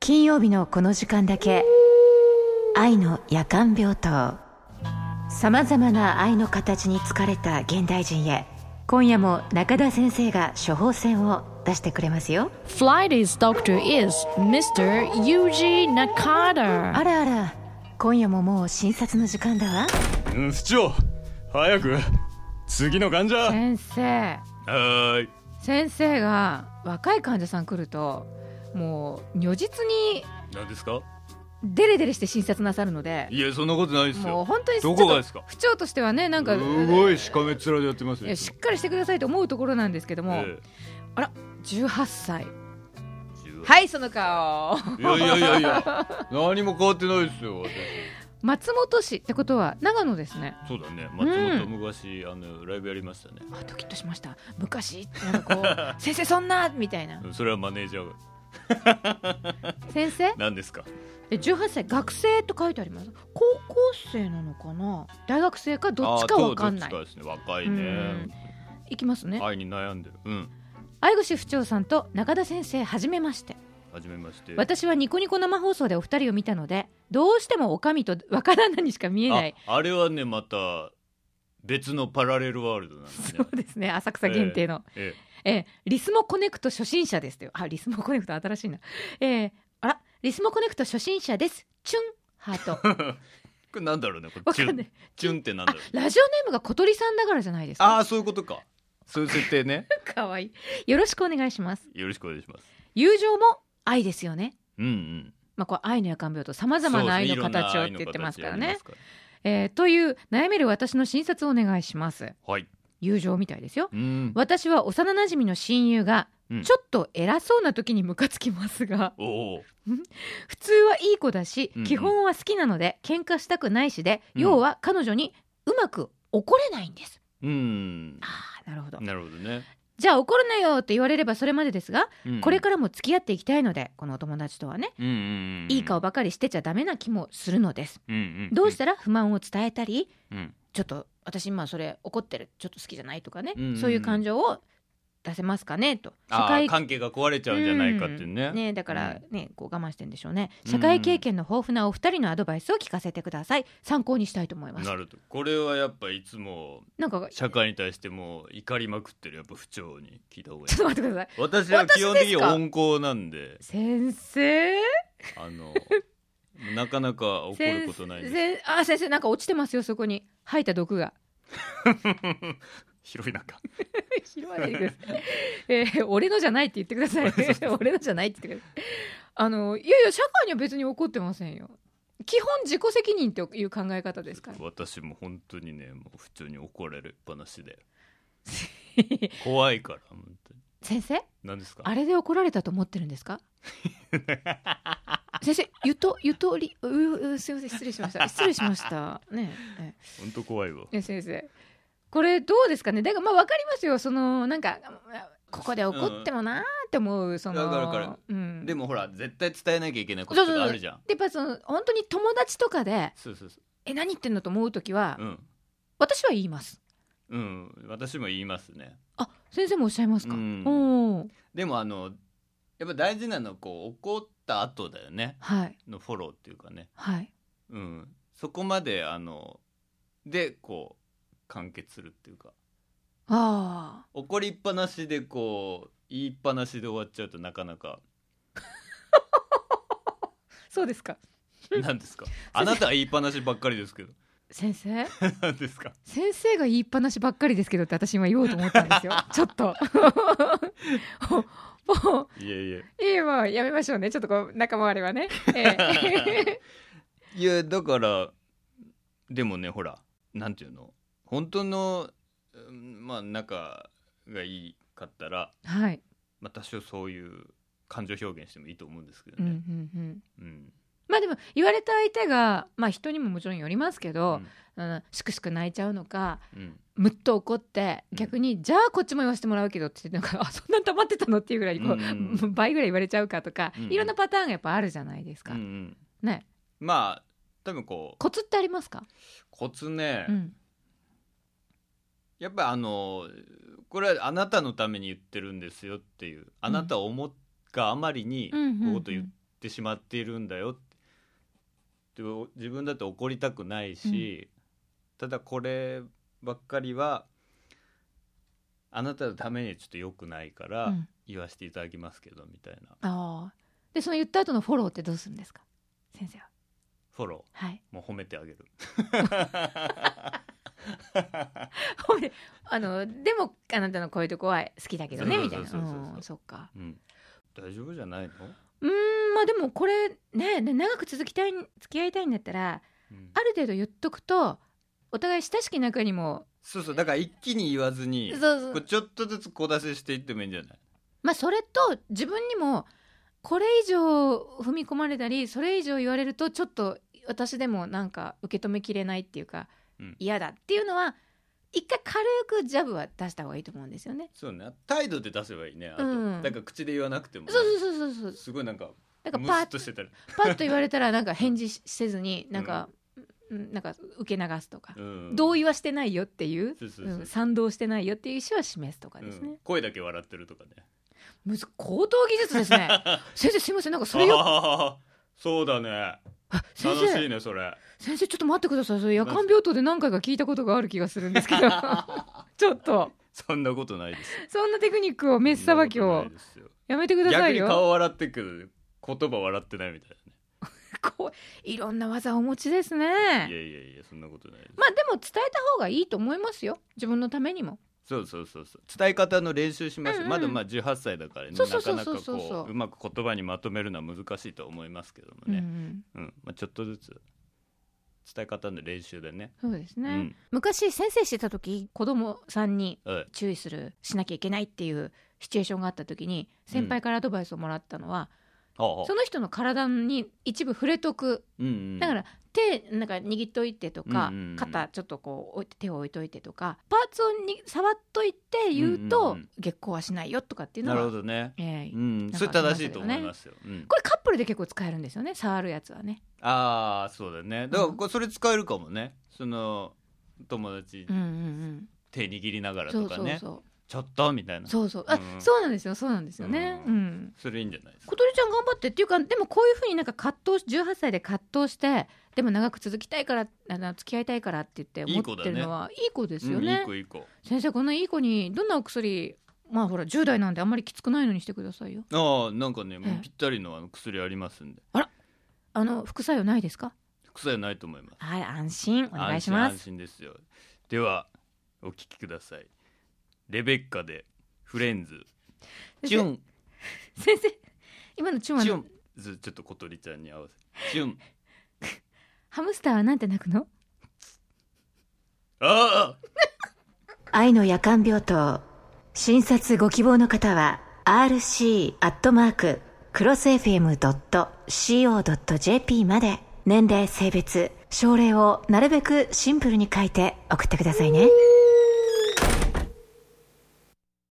金曜日のこの時間だけ愛の夜間病棟。さまざまな愛の形に疲れた現代人へ、今夜も中田先生が処方箋を出してくれますよ。 Friday's doctor is Mr. Yuji Nakata。 あらあら、今夜ももう診察の時間だわ。 不調、早く次の患者。 先生、先生が若い患者さん来るともう如実に何ですか？ デレデレして診察なさるので。 いや、そんなことないですよ。 もう本当にどこがですか？ 不調としてはね、なんかすごいしかめっ面でやってますよ。 しっかりしてくださいと思うところなんですけども、あら18歳。はいその顔。 いや何も変わってないですよ。 松本市ってことは長野ですね。 そうだね、松本昔、ライブやりましたね。 ドキッとしました。昔なんかこう先生そんなみたいな。 それはマネージャーが。 先生何ですか ？18歳学生と書いてあります。高校生なのかな、大学生かどっちかわかんない。 どっちかですね。若いね。 いきますね。 愛に悩んでる。 愛口不調さんと中田先生、はじめまして。私はニコニコ生放送でお二人を見たので、どうしてもおかみと若旦那にしか見えない。 あれはね、また別のパラレルワールドなんですね。 そうですね、浅草限定の、リスモコネクト初心者ですよ。リスモコネクト新しいな。リスモコネクト初心者です。チュンハート。 これなんだろうね、これチュンってなんだろう。 ラジオネームが小鳥さんだからじゃないですか。 そういうことか。そういう設定ね。 かわいい。よろしくお願いします。 よろしくお願いします。 友情も愛ですよね。 これ愛の夜間病棟、さまざまな愛の形をって言ってますからね。という悩める私の診察をお願いします。 はい。 友情みたいですよ。私は幼馴染の親友がちょっと偉そうな時にムカつきますが、普通はいい子だし、基本は好きなので喧嘩したくないしで、要は彼女にうまく怒れないんです。なるほどね。 じゃあ怒るなよって言われればそれまでですが、これからも付き合っていきたいので、このお友達とはね、いい顔ばかりしてちゃダメな気もするのです。どうしたら不満を伝えたり、ちょっと私今それ怒ってる、ちょっと好きじゃないとかね、そういう感情を出せますかねと。 関係が壊れちゃうんじゃないかっていうね。 だからね、こう我慢してんでしょうね。社会経験の豊富なお二人のアドバイスを聞かせてください。参考にしたいと思います。 なるほど。これはやっぱいつもなんか社会に対しても怒りまくってるやっぱ不調に聞いた方がいい。 ちょっと待ってください。 私は基本的に温厚なんで。 先生なかなか怒ることないです。 先生なんか落ちてますよ、そこに吐いた毒が。 広い中。 拾わないでください。俺のじゃないって言ってください。俺のじゃないって言ってください。いや社会には別に怒ってませんよ。基本自己責任っていう考え方ですから。 私も本当にね、もう普通に怒られっぱなしで怖いから本当に。 先生、 何ですか？ あれで怒られたと思ってるんですか？先生、ゆとり、すいません、失礼しましたね。 本当怖いわ。 先生、これどうですかね。だから分かりますよ、なんかここで怒ってもなーって思う、 だから、でもほら絶対伝えなきゃいけないことがあるじゃん。 やっぱ本当に友達とかで何言ってんのと思うときは、私は言います。 私も言いますね。 先生もおっしゃいますか？ でもやっぱ大事なのは怒った後だよね。のフォローっていうかね。そこまでで完結するっていうか。怒りっぱなしで言いっぱなしで終わっちゃうとなかなか。 そうですか。 何ですか？あなたは言いっぱなしばっかりですけど。 先生何ですか？ 先生が言いっぱなしばっかりですけどって私今言おうと思ったんですよ。ちょっともういやもうやめましょうね。ちょっと仲間割れはね。 いやだからでもね、ほらなんていうの、本当の仲がいいかったら、多少そういう感情表現してもいいと思うんですけどね。 でも言われた相手が人にももちろんよりますけど、しくしく泣いちゃうのか、むっと怒って逆に、じゃあこっちも言わせてもらうけどって言って、そんな溜まってたのっていうぐらい倍ぐらい言われちゃうかとか、いろんなパターンがやっぱあるじゃないですか。ね。 多分コツってありますか？ コツね、やっぱこれはあなたのために言ってるんですよっていう、あなたがあまりにこういうこと言っってしまっているんだよって自分だって怒りたくないし、ただこればっかりはあなたのためにはちょっと良くないから言わせていただきますけどみたいな。 でその言った後のフォローってどうするんですか先生は。 フォロー、 はい、 もう褒めてあげるでもあなたのこういうとこは好きだけどねみたいな。そっか、 大丈夫じゃないの。 まあでもこれね長く付き合いたいんだったら、ある程度言っとくとお互い親しき中にも。 そうだから一気に言わずにこうちょっとずつ小出ししていってもいいんじゃない。 まあそれと自分にもこれ以上踏み込まれたりそれ以上言われるとちょっと私でもなんか受け止めきれないっていうか、嫌だっていうのは一回軽くジャブは出した方がいいと思うんですよね。 そうね、態度で出せばいいね。あと、だから口で言わなくても、ね、 そうすごいなんかパッとしてたりパッと言われたらなんか返事せずになんか受け流すとか、同意はしてないよっていう、賛同してないよっていう意思は示すとかですね、 声だけ笑ってるとかね。 高等技術ですね先生すいませんなんかそれよそうだね、楽しいねそれ。 先生ちょっと待ってください、それ夜間病棟で何回か聞いたことがある気がするんですけどちょっとそんなことないです。 そんなテクニックをメスさばきをやめてくださいよ。 逆に顔笑ってくる言葉笑ってないみたいなねいろんな技をお持ちですね。いやそんなことないです。 まあでも伝えた方がいいと思いますよ、自分のためにも。 そう伝え方の練習します、まだ18歳だからね、なかなかこううまく言葉にまとめるのは難しいと思いますけどもね、ちょっとずつ伝え方の練習でね。 そうですね、昔先生してた時子供さんに注意しなきゃいけないっていうシチュエーションがあった時に先輩からアドバイスをもらったのは、その人の体に一部触れとく、だから手なんか握っといてとか、肩ちょっとこう手を置いといてとかパーツを触っといて言うと、激高はしないよとかっていうのは。 なるほどね、それ正しいと思いますよ、 これカップルで結構使えるんですよね、触るやつはね。 そうだね、だからそれ使えるかもね、その友達、手握りながらとかね、ちょっとみたいな。そうなんですよね、 それいいんじゃないですか。 小鳥ちゃん頑張ってっていうか、でもこういうふうになんか18歳で葛藤してでも長く続きたいから付き合いたいからって言って思ってるのはいい子ですよね。 いい子。 先生このいい子にどんなお薬、まあほら10代なんであんまりきつくないのにしてくださいよ。 なんかね、ぴったりの薬ありますんで。 あら、副作用ないですか。 副作用ないと思います。 はい、安心お願いします。 安心ですよ。ではお聞きください。レベッカでフレンズ。チュン。 先生今のチュンはチュンちょっと小鳥ちゃんに合わせチュンハムスターはなんて鳴くの。 愛の夜間病棟、診察ご希望の方は rc@crossfm.co.jp まで。年齢性別症例をなるべくシンプルに書いて送ってくださいね。